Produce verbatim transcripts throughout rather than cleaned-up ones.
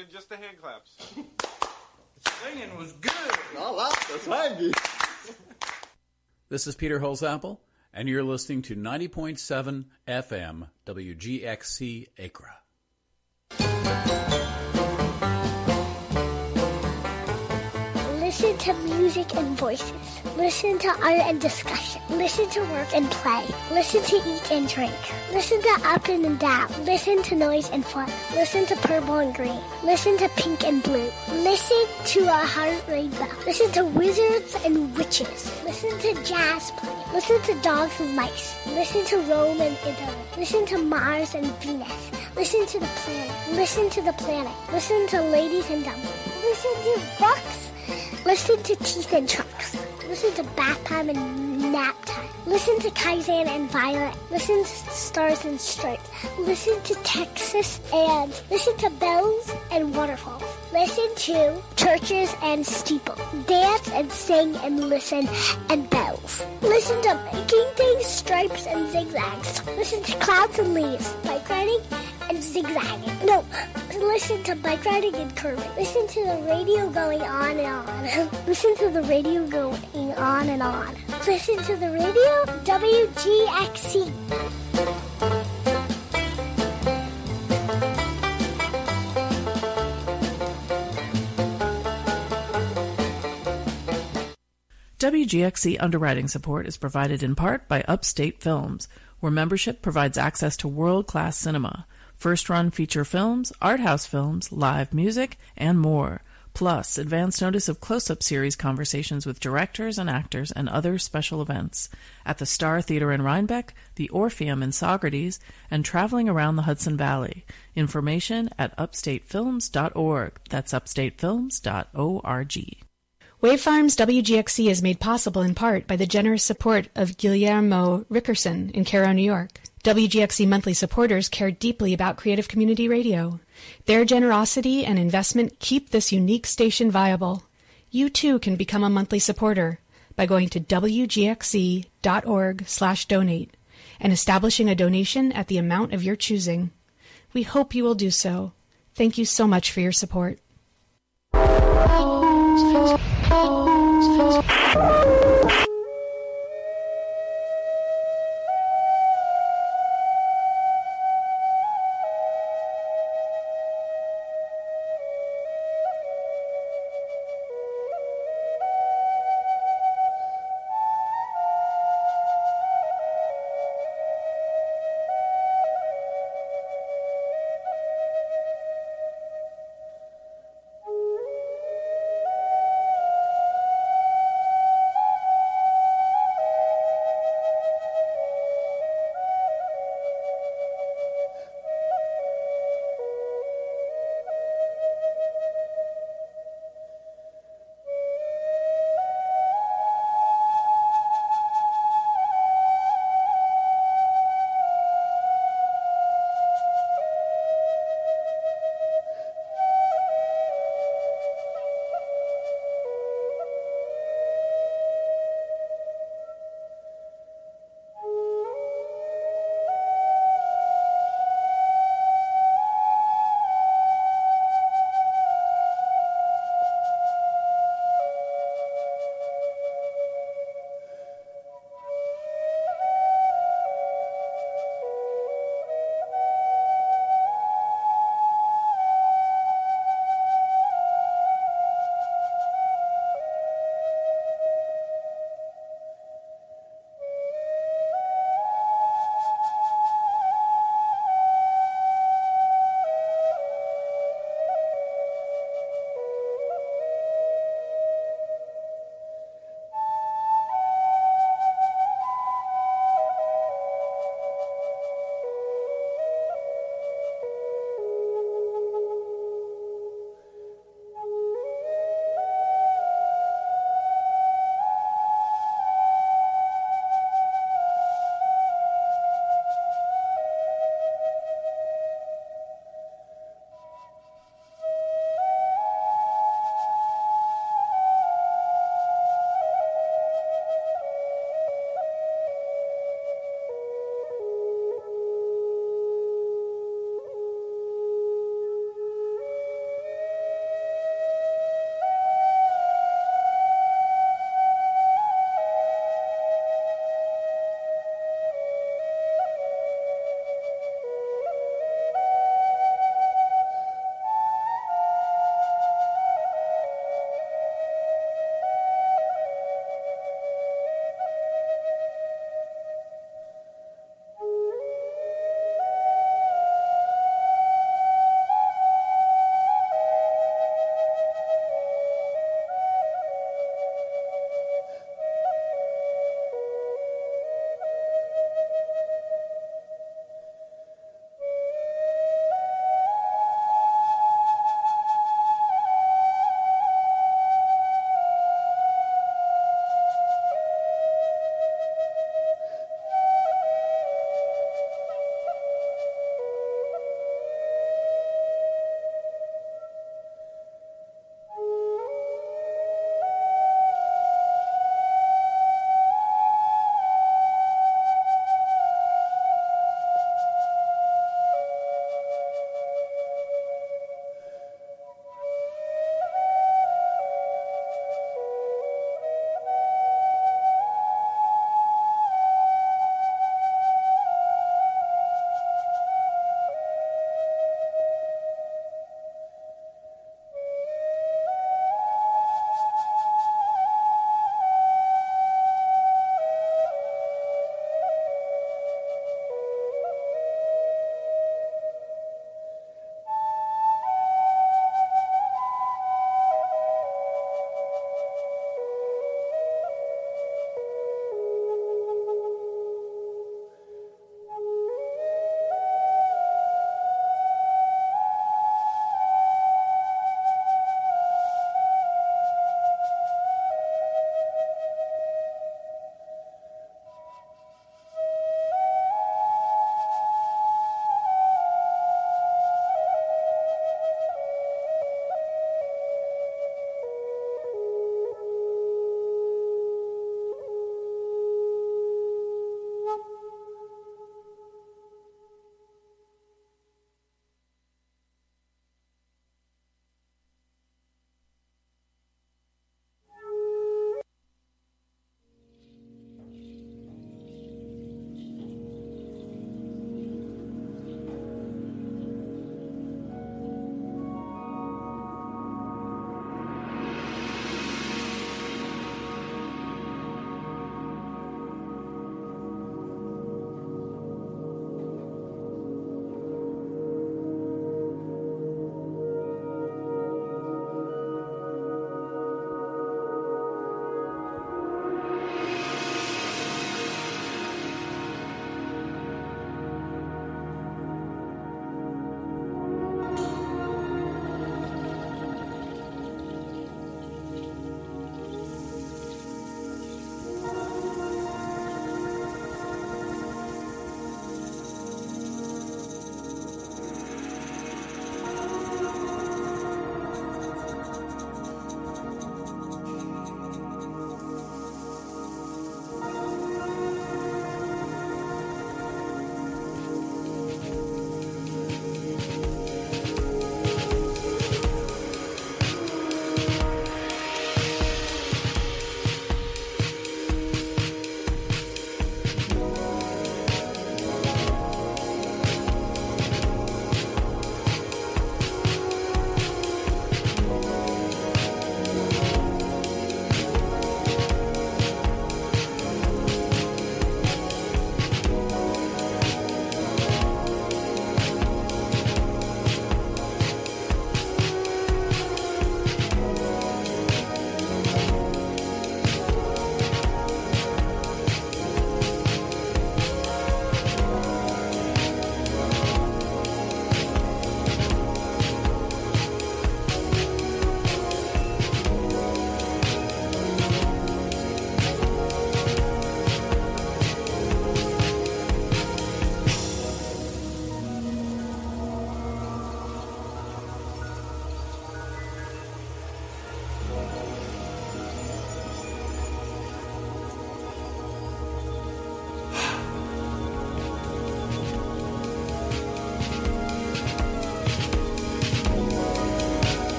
than just the hand claps. Singing was good. Oh, that's hangy. This is Peter Holzapfel, and you're listening to ninety point seven F M W G X C Acra. Listen to music and voices. Listen to art and discussion. Listen to work and play. Listen to eat and drink. Listen to up and down. Listen to noise and fun. Listen to purple and green. Listen to pink and blue. Listen to a heart rainbow. Listen to wizards and witches. Listen to jazz play. Listen to dogs and mice. Listen to Rome and Italy. Listen to Mars and Venus. Listen to the planet. Listen to the planet. Listen to ladies and dumplings. Listen to books. Listen to Teeth and Trunks. Listen to Bath Time and Nap Time. Listen to Kaizen and Violet. Listen to Stars and Stripes. Listen to Texas and listen to Bells and Waterfalls. Listen to Churches and Steeples. Dance and sing and listen and bells. Listen to Making Things, Stripes and Zigzags. Listen to Clouds and Leaves. Bike riding and zigzagging. No, listen to bike riding and curving. Listen to the radio going on and on. Listen to the radio going on and on. Listen to the radio, W G X C. W G X C underwriting support is provided in part by Upstate Films, where membership provides access to world-class cinema, first-run feature films, art house films, live music, and more, plus advance notice of close-up series conversations with directors and actors and other special events at the Star Theater in Rhinebeck, the Orpheum in Saugerties, and traveling around the Hudson Valley. Information at upstate films dot org. That's upstate films dot org. Wave Farms W G X C is made possible in part by the generous support of Guillermo Rickerson in Cairo, New York. W G X C monthly supporters care deeply about creative community radio. Their generosity and investment keep this unique station viable. You too can become a monthly supporter by going to W G X C dot org slash donate and establishing a donation at the amount of your choosing. We hope you will do so. Thank you so much for your support.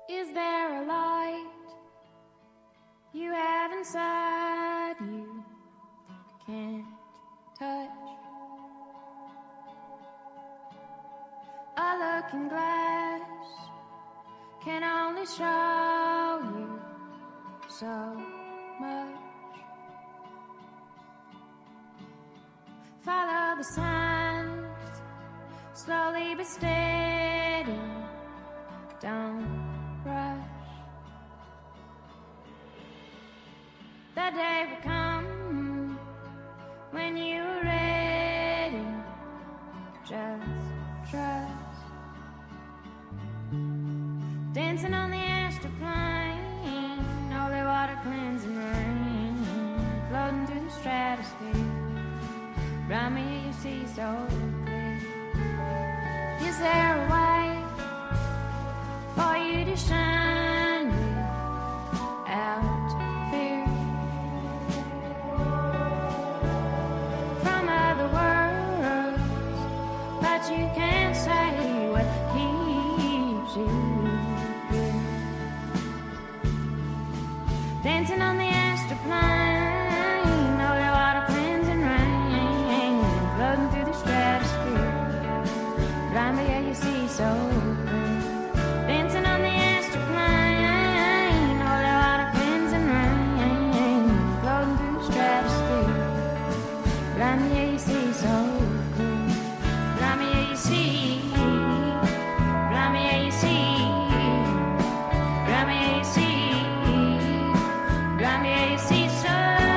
Is there a light you have inside you can't touch? A looking glass can only show you so much. Follow the signs, slowly but steady, don't rush. The day will come when you're ready, just trust. Dancing on the astral plane, holy water cleansing rain, floating through the stratosphere. Around me you see so clear. Is there a way for you to shine without fear? From other worlds, but you can't say what keeps you here. Dancing on the astral plane, holy water cleansing rain, floating through the stratosphere. Around me you see so clear. Dancing on the astral plane, holy water cleansing rain, floating through the stratosphere. Around me you see so clear. Around me you see. Around me you see. Around me you see. Around me you see so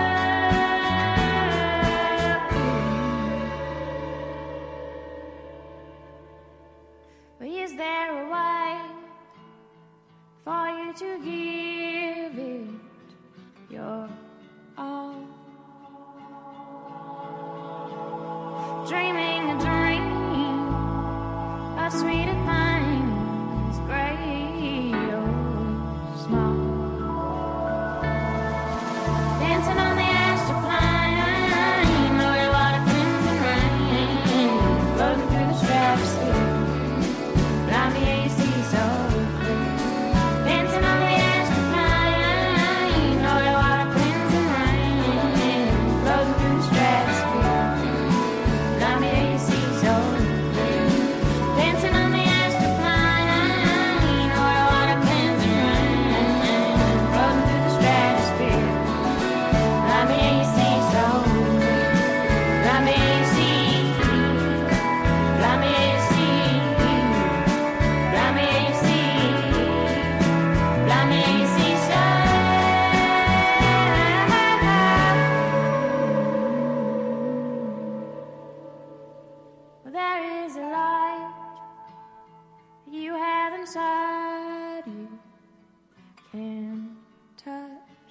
clear. But is there a way for you to give it your all? Dreaming a dream of sweeter things, great or small. Dancing on the astral plane, holy water cleansing rain, floating through the stratosphere. Around me you see so clear. Dancing on the astral plane, holy water cleansing rain, floating through the stratosphere. Around me you see so clear. Dancing on the astral plane, holy water cleansing rain, floating through the stratosphere. Around me you see so clear. Around me you see. Around me you see. Around me you see. Around me you see so. Well, there is a light you have inside you can't touch.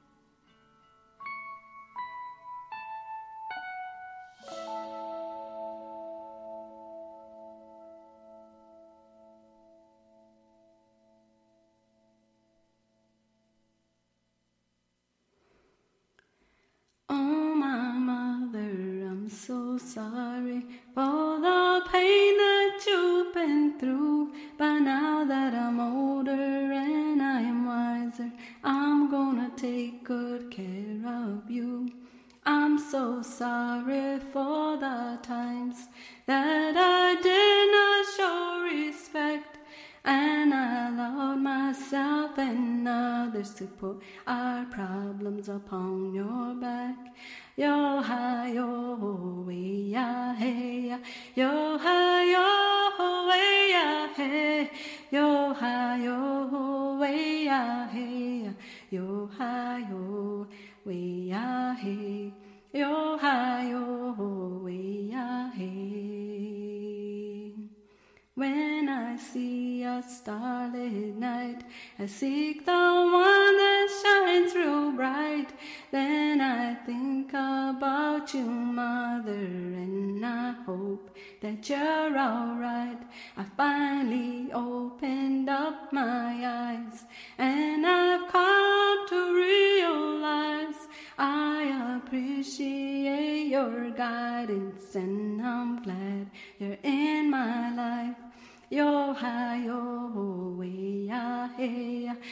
Oh, my mother, I'm so sorry for the pain that you've been through. But now that I'm older and I'm wiser, I'm gonna take good care of you. I'm so sorry for the times that I did not show respect, and I allowed myself and others to put our problems upon your back. Yo ha yo way ya hey ya, yo ha yo way ya hey, yo ha yo way ya hey ya, yo ha yo way ya hey, yo ha yo way ya hey. When I see a starlit night, I seek the one that shines real bright. Then I think about you, mother, and I hope that you're alright. I finally opened up my eyes, and I've come to realize I appreciate your guidance, and I'm glad you're in my life. Yo ha yo way ya hey,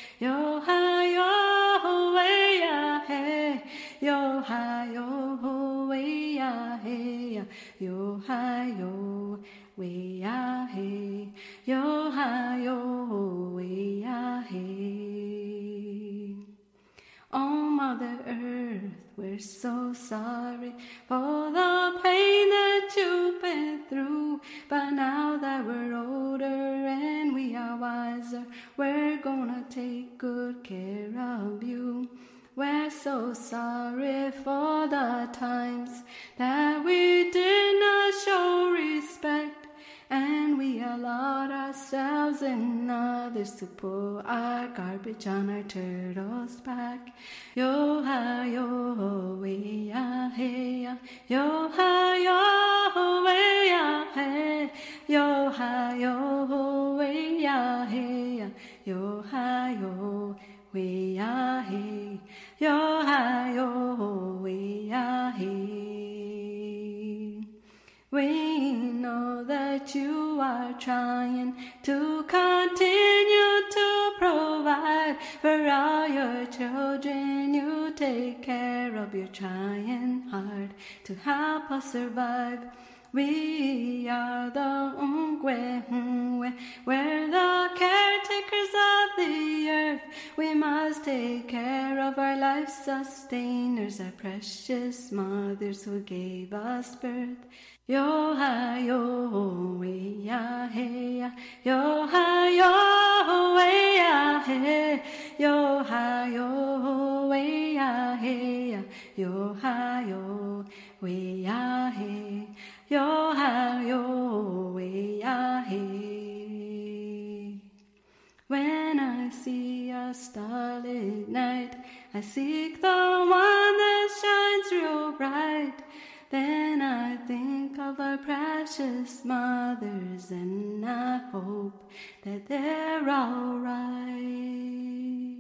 yo ha yo way ya hey, yo ha yo way ya hey, yo ha yo way ya hey, yo ha yo way ya hey. Oh, Mother Earth, we're so sorry for the pain that you've been through. But now that we're older and we are wiser, we're gonna take good care of you. We're so sorry for the times that we did not show respect, and we allowed ourselves and others to pull our garbage on our turtle's back. Yo ha yo way ya hey ya, yo ha yo way ya hey, yo ha yo way ya hey ya, yo ha yo way ya hey, yo ha yo way ya hey. We know that you are trying to continue to provide for all your children. You take care of, you're trying hard to help us survive. We are the Ungwe, Ungwe, we're the caretakers of the earth. We must take care of our life sustainers, our precious mothers who gave us birth. Yo ha yo way ya hey ya, yo ha yo way ya hey, yo ha yo way ya hey ya, yo ha yo way ya hey, yo ha yo way ya hey. When I see a starlit night, I seek the one that shines real bright. Then I think of our precious mothers and I hope that they're all right.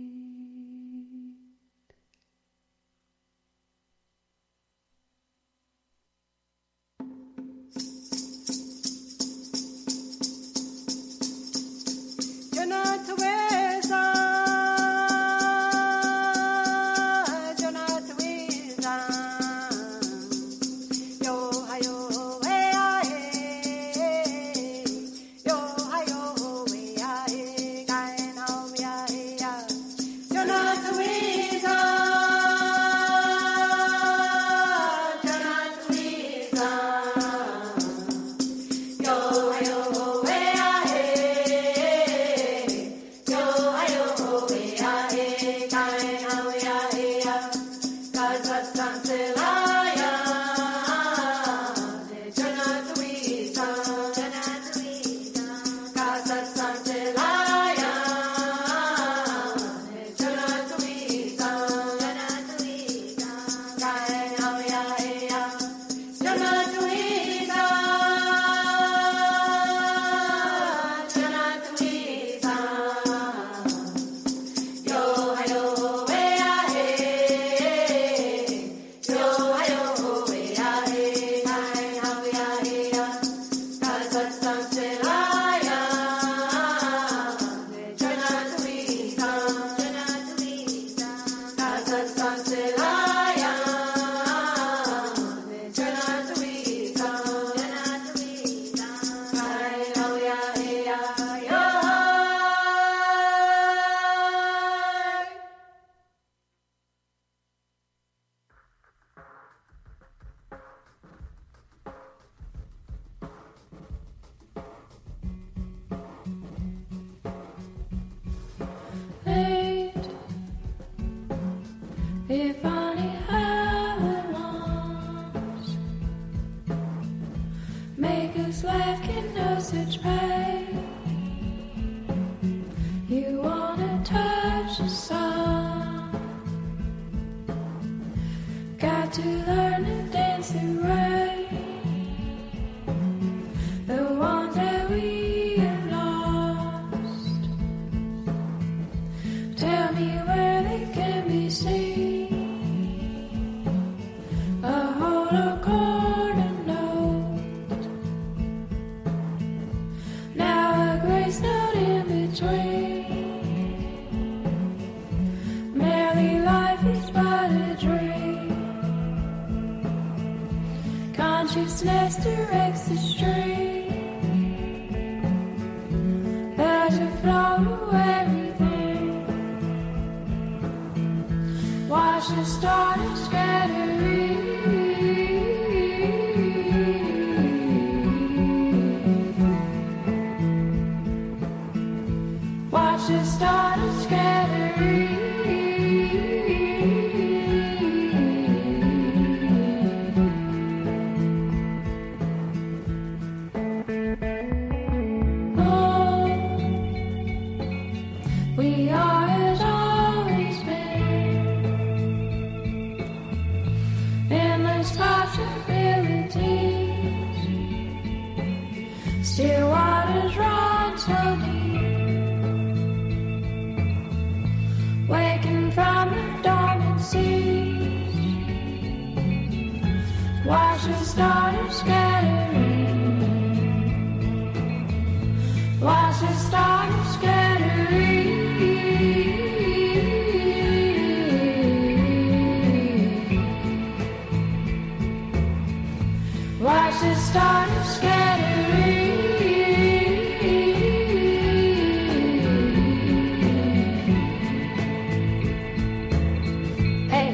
You're not the wizard. You're not the wizard. If only I once make us life can know such pain. You wanna touch the sun, got to learn to dance the rain, the one that we have lost. Tell me where they can be seen. Now a grace note in between. Consciousness directs the stream. There's a flow to everything. Watch the stars scattering. Watch the stars scattering. We are as always been. Endless possibilities. Still waters run so deep. Waking from the dormant seas. Watch the stars scattering. Watch the stars scattering. Watch the stars scattering. Hey.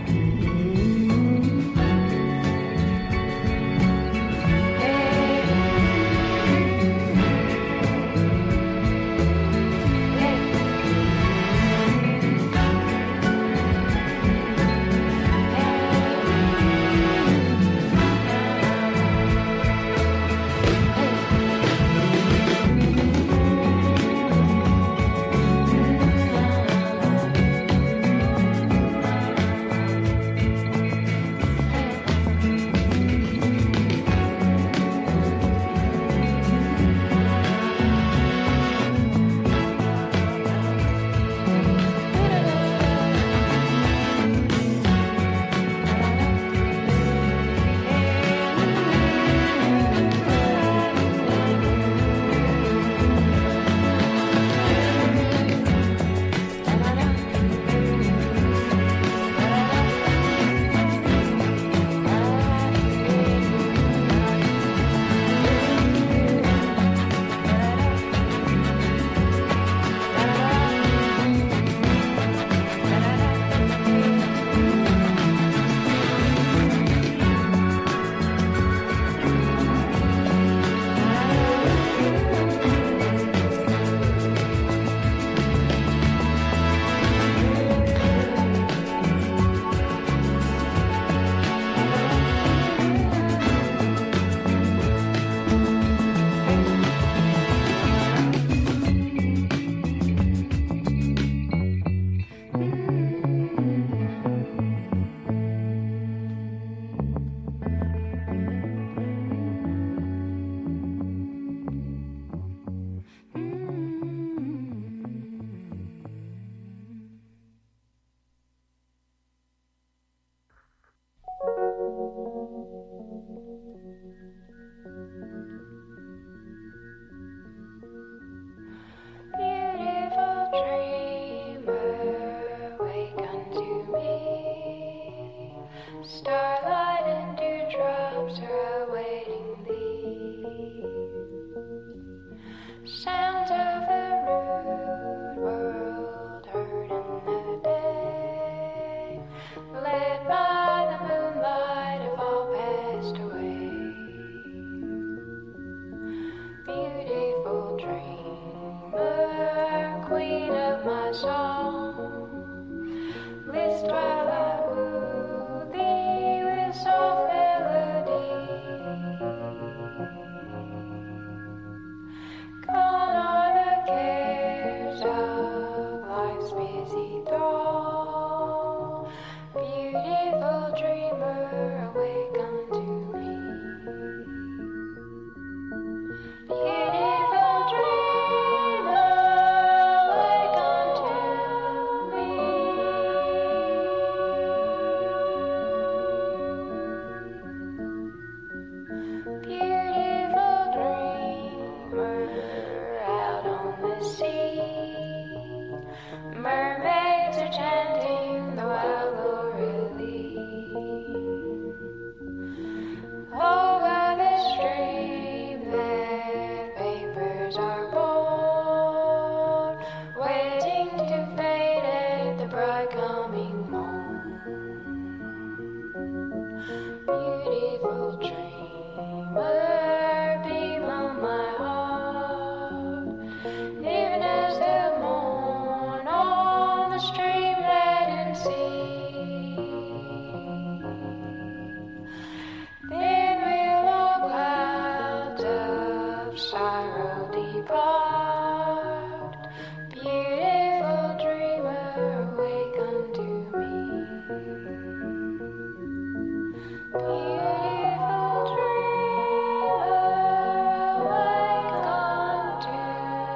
Beautiful dreamer, wake unto me. Starlight and dewdrops are awaiting thee. Sounds of the rude world heard in the day, led by the moonlight have all passed away. Beautiful dreamer, queen of my song, list while I woo thee with soft melody. Gone are the cares of life's busy thrall. Beautiful dreamer, awake unto me. Beautiful dreamer, awake unto me. Beautiful dreamer, out on the sea, mermaids are chanting the wild Lorelei. Over are coming home. Beautiful dreamer, beam on my heart. Even as the morn on the streamlet and sea, then will all clouds of sorrow depart. Beautiful dreamer, wake unto me. Beautiful dreamer, awake unto me.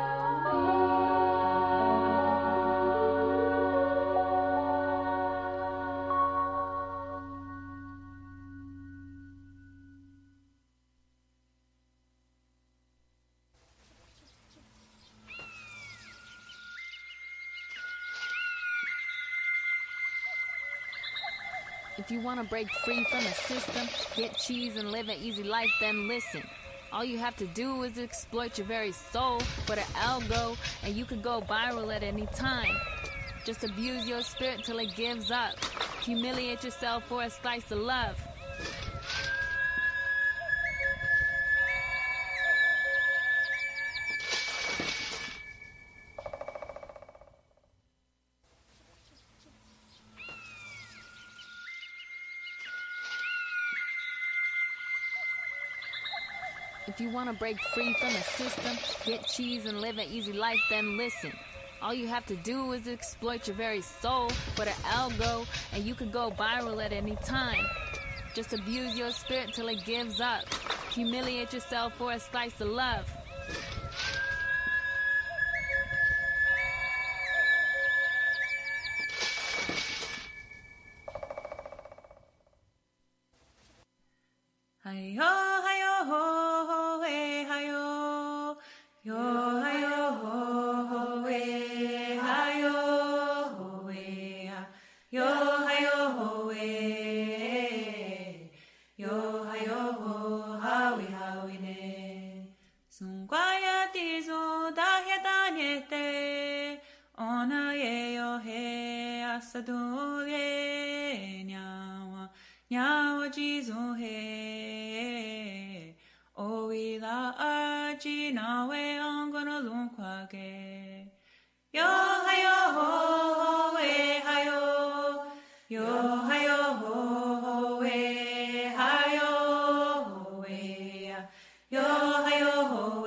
If you want to break free from the system, get cheese and live an easy life, then listen. All you have to do is exploit your very soul for the algo, and you could go viral at any time. Just abuse your spirit till it gives up. Humiliate yourself for a slice of love. If you want to break free from the system, get cheese and live an easy life, then listen. All you have to do is exploit your very soul for the algo, and you could go viral at any time. Just abuse your spirit till it gives up. Humiliate yourself for a slice of love. Hi-yo, hi-yo, ho, ho, hey, hi-yo. Yo, hi-yo, ho, ho, hey, hi-yo, ho, hey, yo, hi-yo, ho, hey, yo, hi-yo, ho, hawi, hawi, ne. Sungwaya tizo dahya danyete, ona ye yo he asadu ye nyawa, nyawa jizo he. O ila aji nawe angona lunkwage. Yo hayo ho we hayo. Yo hayo ho we hayo ho we. Yo hayo ho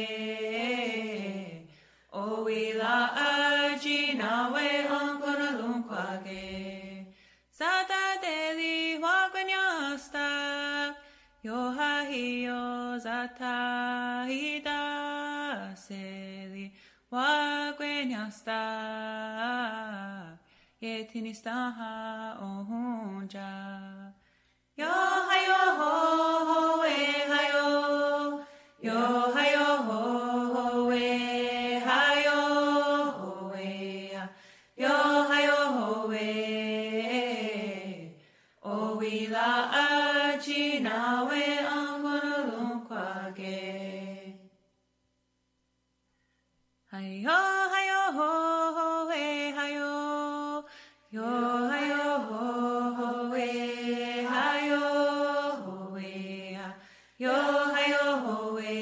we. O ila aji nawe angona lunkwage. Sata deli waganyasta. Yo hayo zata hida seli wagwenyasta yetinista ha ohunja. Yo hayo ho we hayo. Yo hayo ho we hayo ho we. Yo hayo ho we. O wila aji nawe angona lunkwage. Hayo hayo ho ho we hayo. Yo hayo ho we hayo ho we. Yo hayo ho we.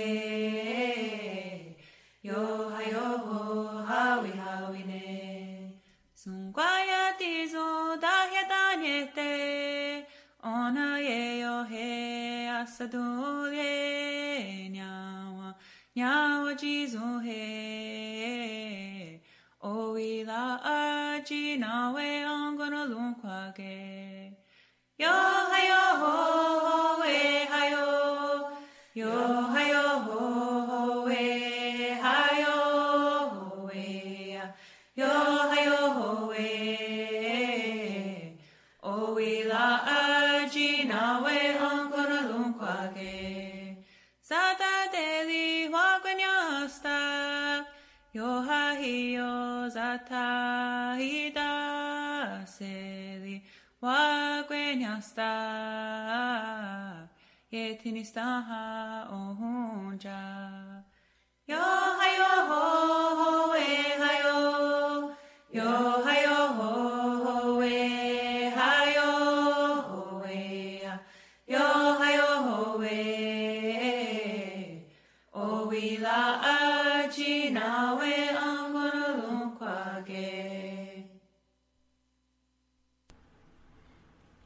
Yo hayo ho hawi hawi ne. Sungwaya tizo dahya danyete. Ona ye yo he asadu ye nyawa, nyawa jizo he. O ila aji nawe angona lunkwage. Yo hayo ho we hayo. Yo hayo ho we hayo ho we. Yo hayo ho we. O ila aji nawe angona lunkwage. Sata deli waganyasta. Yo hayo zata hida seli waganyasta yetinista ha ohunja. Yo hayo ho we hayo. Yo hayo ho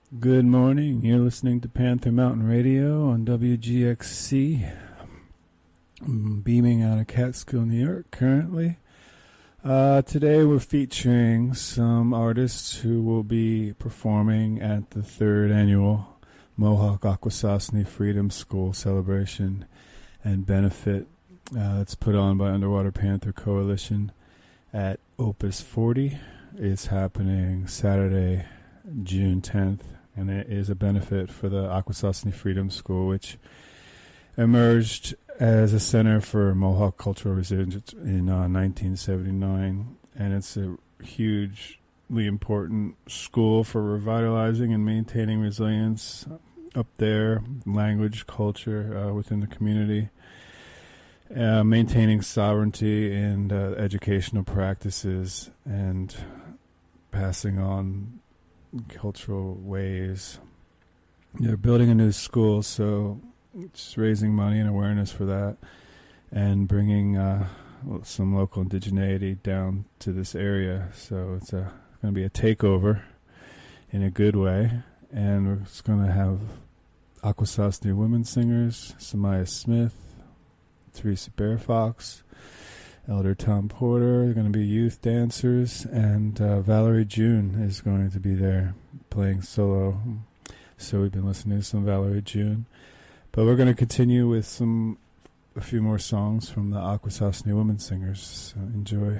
Good morning. You're listening to Panther Mountain Radio on W G X C. I'm beaming out of Catskill, New York currently. Uh, today we're featuring some artists who will be performing at the third annual Mohawk Akwesasne Freedom School celebration and benefit uh, that's put on by Underwater Panther Coalition at Opus forty. It's happening Saturday, June tenth, and it is a benefit for the Akwesasne Freedom School, which emerged as a center for Mohawk cultural resilience in uh, nineteen seventy-nine, and it's a hugely important school for revitalizing and maintaining resilience up there, language, culture uh, within the community, uh, maintaining sovereignty and uh, educational practices, and passing on cultural ways. They're building a new school, so just raising money and awareness for that, and bringing uh, some local indigeneity down to this area. So it's a, going to be a takeover in a good way, and we're just going to have Akwesasne women singers, Samaya Smith, Teresa Bear Fox, Elder Tom Porter. They're going to be youth dancers, and uh, Valerie June is going to be there playing solo. So we've been listening to some Valerie June. But we're going to continue with some, a few more songs from the Akwesasne women singers. So enjoy.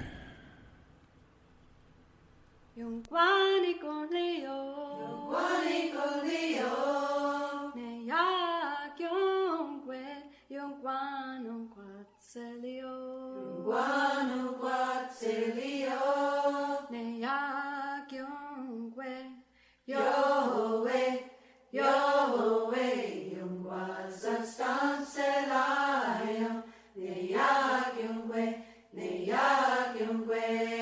Yung guani con Leo, yung guani con Leo, ne ya kyong kwe, yung guano quatselio, yung guano quatselio, ne ya kyong kwe, yo we, yo we, yung guasan stanselayo, ne ya kyong kwe, ne ya kyong kwe.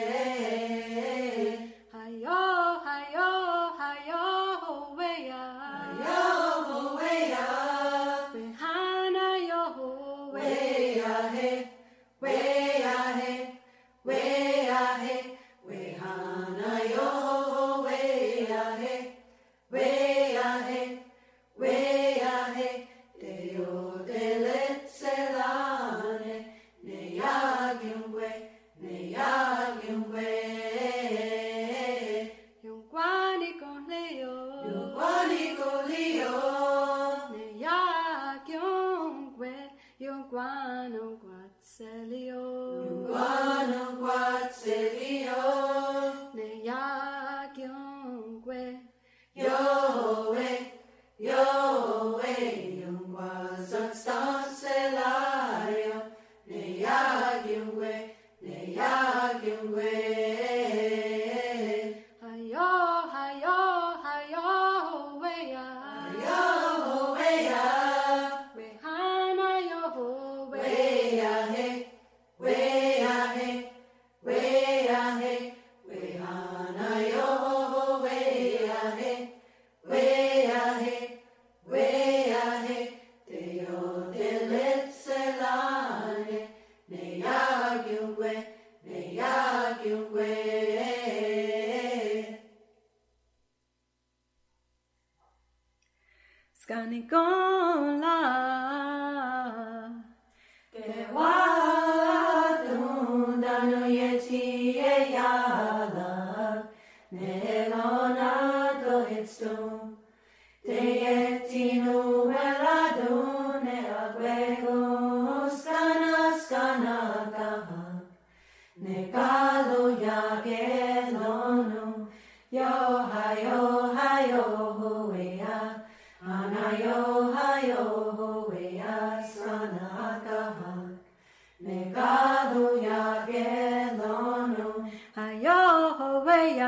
Hayo, hayo, hayo, weya. Hayo, weya. Wehana yo, weya he. Weya he. Weya he. Wehana yo, weya he. Weya he. Weya he. Deo delet selane. Ne yagyungwe. Ne yagyungwe. Guano guatselio, guano guatselio, ne ya kyongwe, yo we, yo we, yung guasan stanselario, ne ya kyongwe, ne ya kyongwe. Hayo, hayo, hayo, weya, hayo, weya. Skanigola, te wadu danu yeti yala, nelona do hitstum, te yeti nu veladu ne agwego, skana skana kaha, ne kalu yagelonu, yo hayo hayo huya. Anayo hayo wea sanakaha, negado ya gelonu. Hayo wea,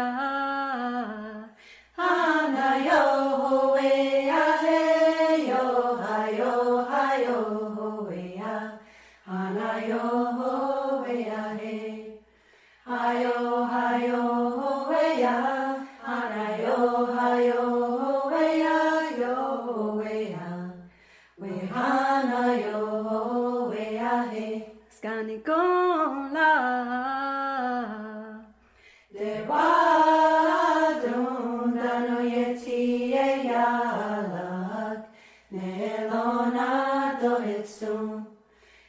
anayo wea heyo, hayo hayo wea, anayo wea he, hayo hayo wea, anayo.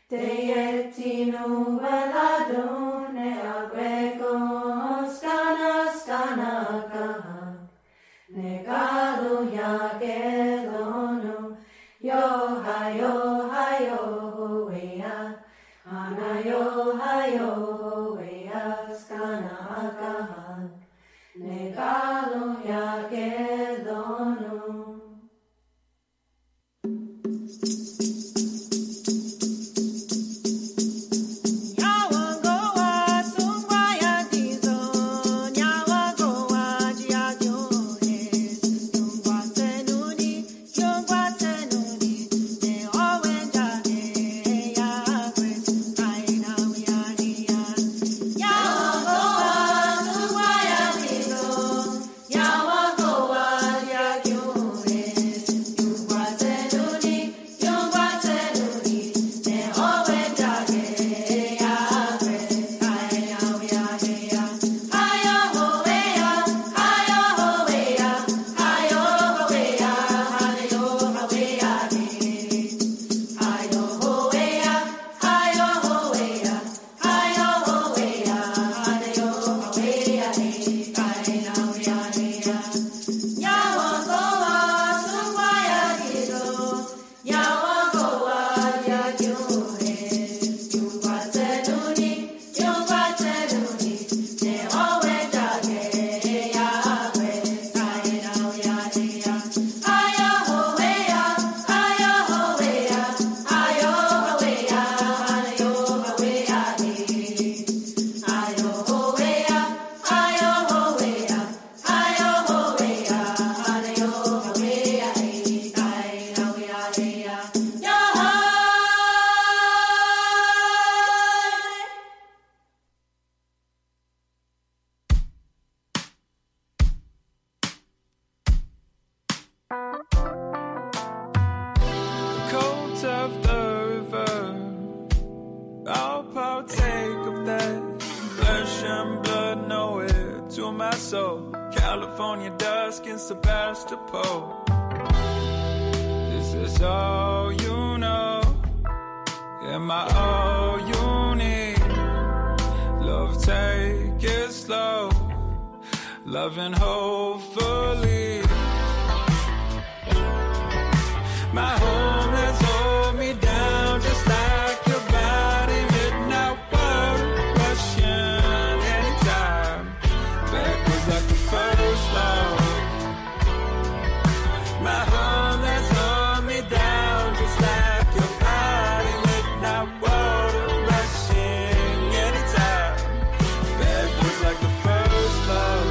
Deetinu veladone agrego skana skana kaha negado ya gelono yo ha yo ha yo wea ana yo ha yo wea skana kaha negado ya gelono. California dusk in Sebastopol. This is all you know. Am I all you need? Love, take it slow. Loving hopefully. My home has hold me down just like your body. Midnight water rushing anytime. Backwards like the first love. My home has hold me down just like your body. Midnight water rushing anytime. Backwards like the first love.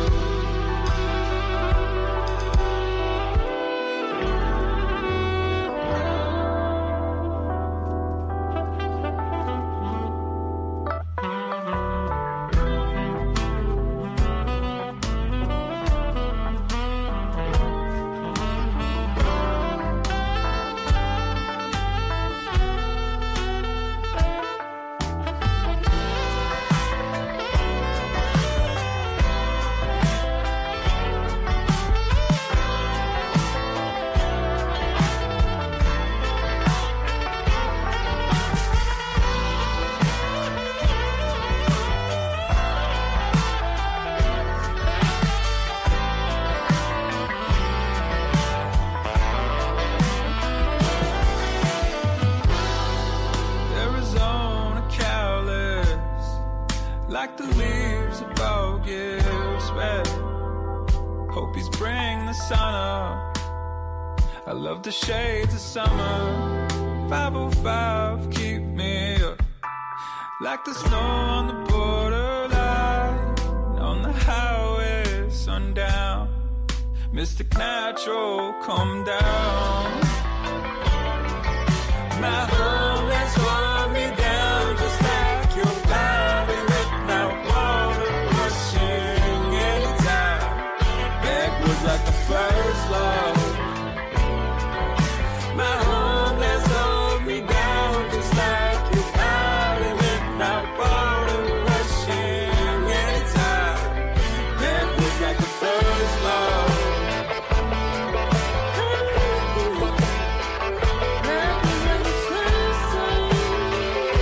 Like the leaves of August red. Hope he's bring the sun up. I love the shades of summer. five oh five keep me up. Like the snow on the borderline. On the highway sundown. Mystic Natural come down. My home has hold me down just like your body. Like the first love. My home has hold me down just like your body. Midnight water rushing anytime. That was like the first love. That was like the first love.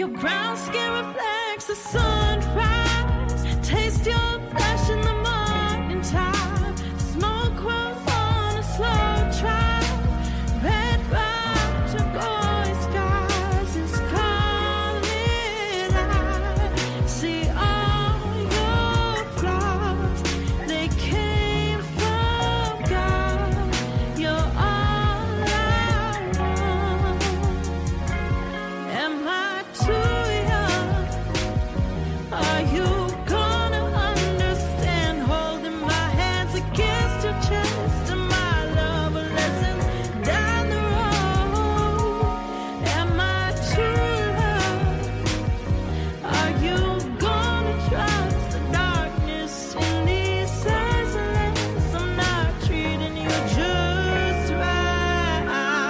Your ground skin reflects the sunrise. Taste your flesh in the morning time. Smoke rolls on a slow track. Red rock, turquoise skies is calling out. See all your flaws, they came from God. You're all I want. Am I too young? Are you gonna understand? Holding my hands against your chest and my love a lesson down the road. Am I too young? Are you gonna trust the darkness in these eyes unless I'm not treating you just right?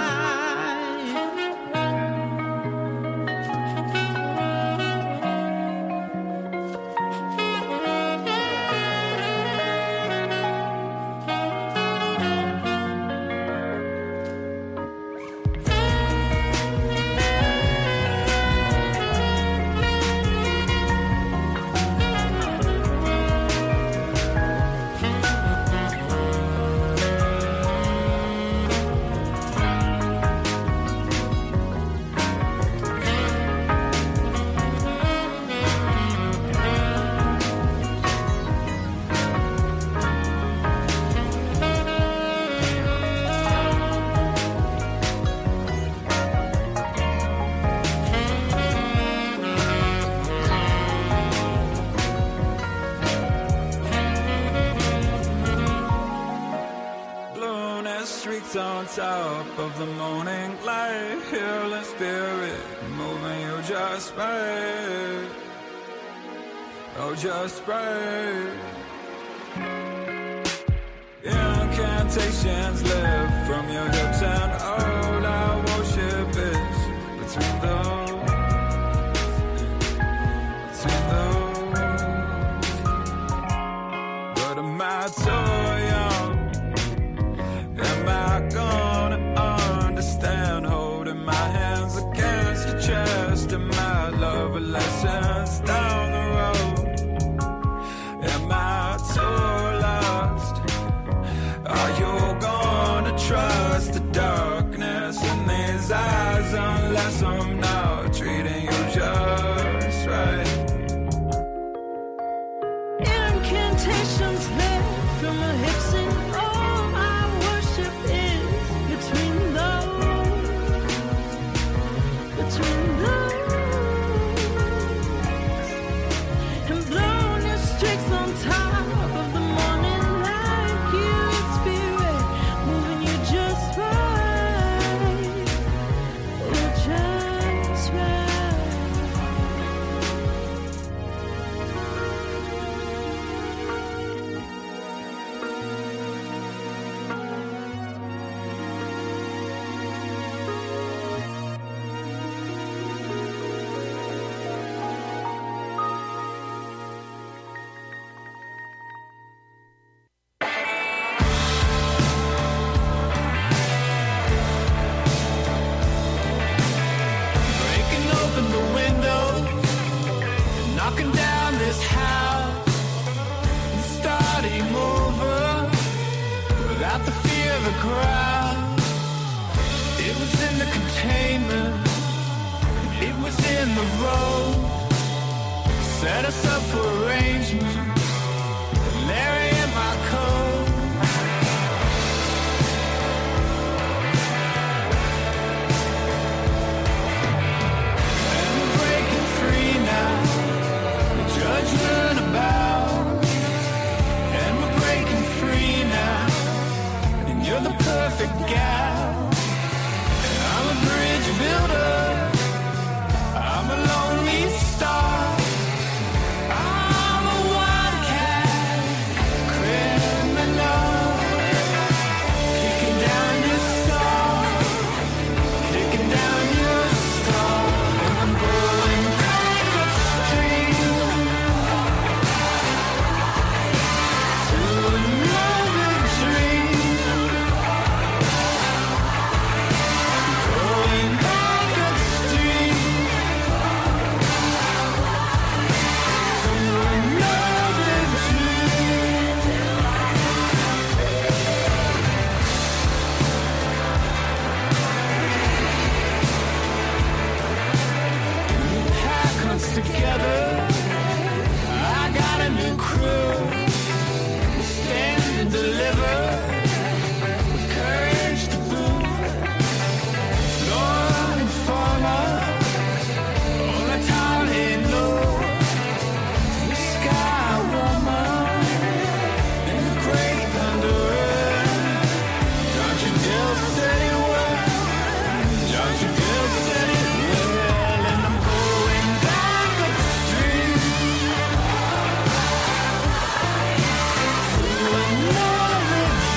Blueness streaks on top of the morning light. Healing spirit, moving you just right. Oh, just right. Incantations live from your hips, and all our worship is between those, between those. But am I too young? Am I gonna understand? Holding my hands against your chest and my love lessons down the road. Am I too lost? Are you gonna trust the darkness in these eyes unless I'm not treating you just right? Incantations live from my hips, and all my worship is between those, between those. And blown your streaks on top of the morning light. Healing spirit, moving you just right. Oh, just right. Breaking open the windows, knocking down this house, and starting over without the fear of the crowd. It was in the containment, it was in the road. Set us up for arrangement, Larry and my code. And we're breaking free now, the judgment about. And we're breaking free now, and you're the perfect gal. And I'm a bridge builder, I'm a lonely star. I'm the crew. Stand and deliver with courage to boot. Lord and farmer, on a tall and low. The sky woman and the great thunder. Don't you dare say it well. Don't you dare say it well. And I'm going down the street to another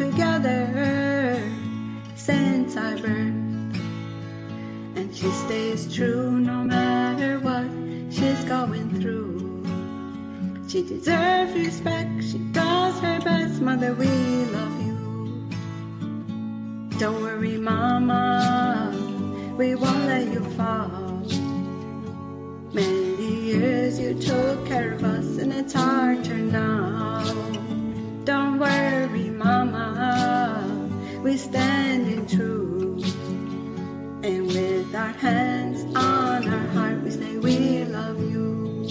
together since our birth, and she stays true no matter what she's going through. She deserves respect, she does her best, mother, we love you. Don't worry, mama, we won't let you fall. Many years you took care of us, and it's our turn now. Don't worry, mama, we standing true. And with our hands on our heart, we say we love you.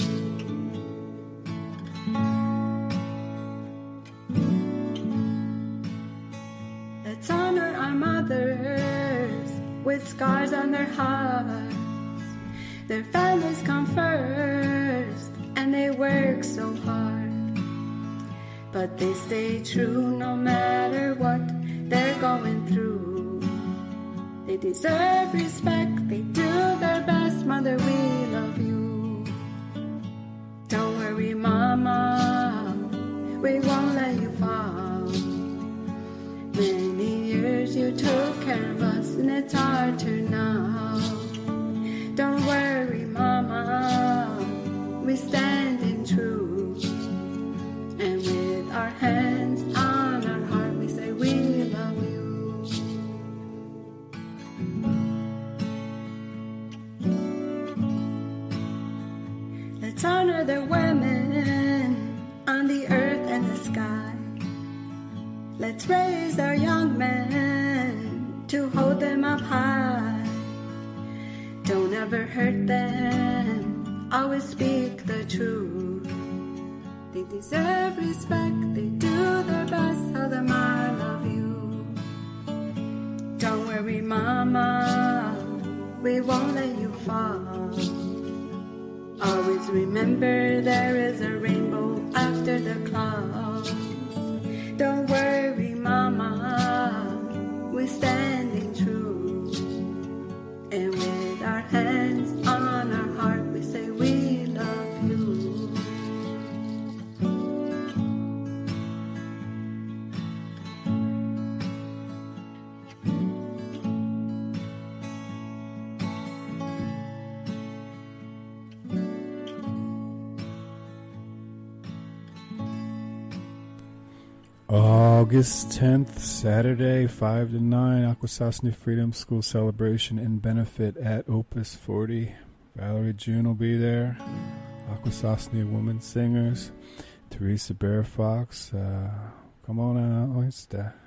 Let's honor our mothers with scars on their hearts. Their families come first, and they work so hard. But they stay true no matter what they're going through. They deserve respect, they do their best, mother, we love you. Don't worry, mama, we won't let you fall. Many years you took care of us, and it's our turn now. Don't worry, mama, we standing true. And with our hands on our heart, we say we love you. Let's honor the women on the earth and the sky. Let's raise our young men to hold them up high. Don't ever hurt them, always speak the truth. They deserve respect, they do their best, tell them I love you. Don't worry, mama, we won't let you fall. Always remember there is a rainbow after the clouds. Don't worry, mama, we're standing true. And with our hands on our heart, we say we love you. August tenth, Saturday, five to nine, Akwesasne Freedom School celebration and benefit at Opus forty. Valerie June will be there. Akwesasne women singers. Teresa Bear Fox. Uh, come on out, Oyster.